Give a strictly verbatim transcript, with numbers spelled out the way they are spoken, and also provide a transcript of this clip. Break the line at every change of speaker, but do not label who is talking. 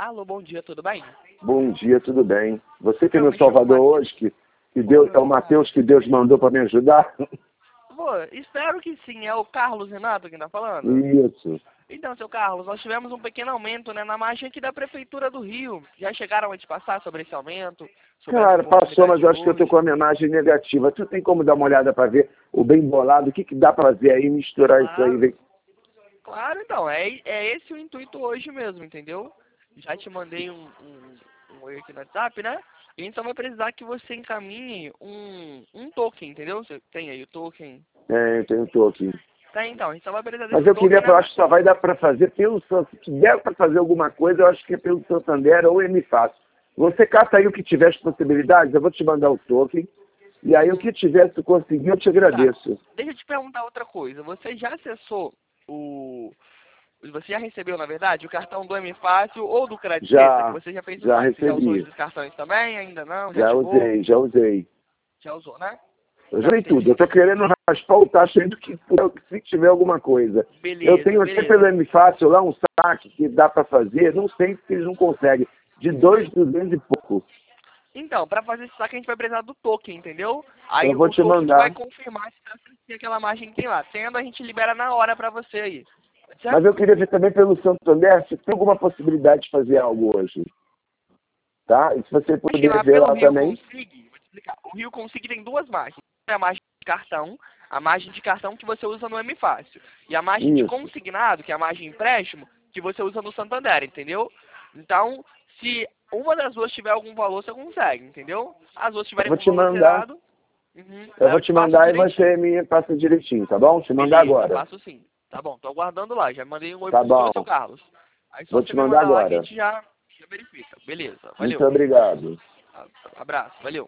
Alô, bom dia, tudo bem?
Bom dia, tudo bem. Você que é
Então,
meu
me chama
salvador
Matheus.
hoje, que, que Deus, é o Matheus que Deus mandou para me ajudar?
Pô, espero que sim. É o Carlos Renato quem tá falando?
Isso.
Então, seu Carlos, nós tivemos um pequeno aumento, né, na margem aqui da Prefeitura do Rio. Já chegaram a te passar sobre esse aumento? Sobre essa
Cara, passou,
oportunidade
mas
de
eu acho que eu tô
hoje?
com a minha imagem negativa. Tu tem como dar uma olhada para ver o bem bolado? O que, que dá para fazer aí, misturar isso aí?
Claro,
Vem.
claro, então. É, é esse o intuito hoje mesmo, entendeu? Já te mandei um, um, um oi aqui no WhatsApp, né? A gente só vai precisar que você encaminhe um, um token, entendeu? Você tem aí o token?
É, eu tenho tô aqui.
Tá, então. A gente só vai precisar
Mas
desse
eu queria,
token,
eu
né?
acho que só vai dar para fazer pelo Santander. Se der para fazer alguma coisa, eu acho que é pelo Santander ou M Fácil. Você cata aí o que tiver as possibilidades, eu vou te mandar o token. E aí o que tiver, se tu conseguir, eu te
Tá.
agradeço.
Deixa eu te perguntar outra coisa. Você já acessou o... Você já recebeu, na verdade, o cartão do M Fácil ou do Crediteza? Que
Já,
você já fez o
já
saque. Você já usou
recebi.
esses cartões também? Ainda não? Já
Já
ativou?
usei, já usei.
Já usou, né?
Eu já
Não,
usei tudo.
entendi.
Eu tô querendo raspar o taxa aí do que se tiver alguma coisa. Eu
Beleza,
tenho até pelo
beleza.
M Fácil lá um saque que dá para fazer, não sei se eles não conseguem. De dois, duzentos e pouco.
Então, para fazer esse saque a gente vai precisar do token, entendeu? Aí
Eu vou
o
te
token que vai
mandar.
confirmar se tá certinho aquela margem que tem lá. Tendo, a gente libera na hora para você aí.
Mas
Certo?
eu queria ver também pelo Santander se tem alguma possibilidade de fazer algo hoje. Tá? E se você
Acho que
puder
lá
ver
pelo
lá
Rio
também.
Consig, vou te explicar. O Rio Consig tem duas margens. É a margem de cartão, a margem de cartão que você usa no M Fácil. E a margem de
Isso.
consignado, que é a margem de empréstimo, que você usa no Santander, entendeu? Então, se uma das duas tiver algum valor, você consegue, entendeu? As duas
Eu
tiverem
vou
com
te
valor
mandar.
zerado, uhum,
Eu
aí
vou
eu te
te
passo
mandar e
direitinho.
você me passa direitinho, tá bom? Te mandar
Beleza,
agora.
passo sim. Tá bom, tô aguardando lá. Já mandei um oi
Tá
pro seu,
bom.
seu Carlos. Aí só
Vou
você
te
me
mandar
mandar lá que a
agora.
gente já, já verifica. Beleza,
Muito
valeu.
obrigado.
Abraço, valeu.